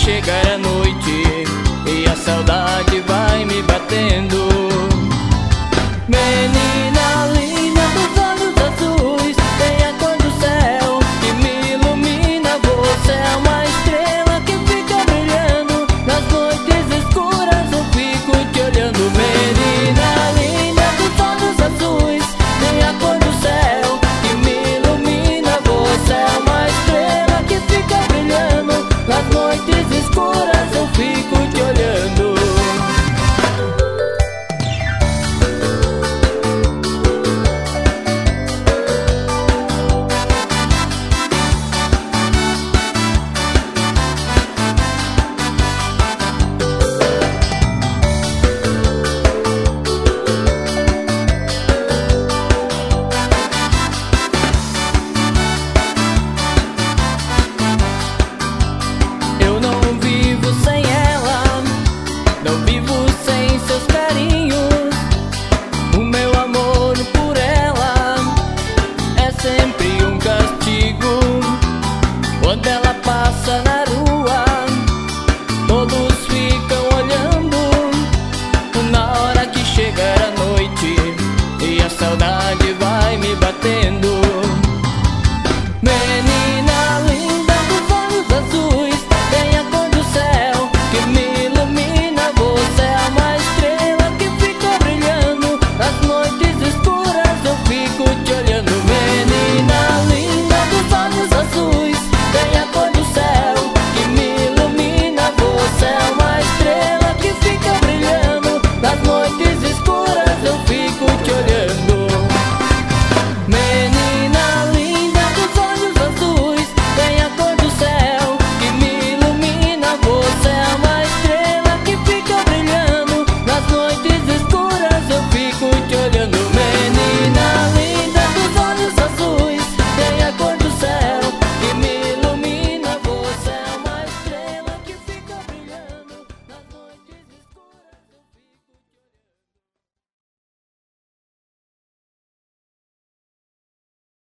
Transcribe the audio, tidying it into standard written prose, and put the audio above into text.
chegar a noite e a saudade vai me batendo. Menina linda dos olhos azuis, tem a cor do céu que me ilumina. Você é uma estrela que fica brilhando nas noites escuras, eu fico te olhando. Menina linda dos olhos azuis, tem a cor do céu que me ilumina. Você é uma estrela que fica brilhando nas noites escuras, eu fico te olhando. Eu não vivo sem ela, não vivo sem seus carinhos. O meu amor por ela é sempre um castigo. Quando ela passa na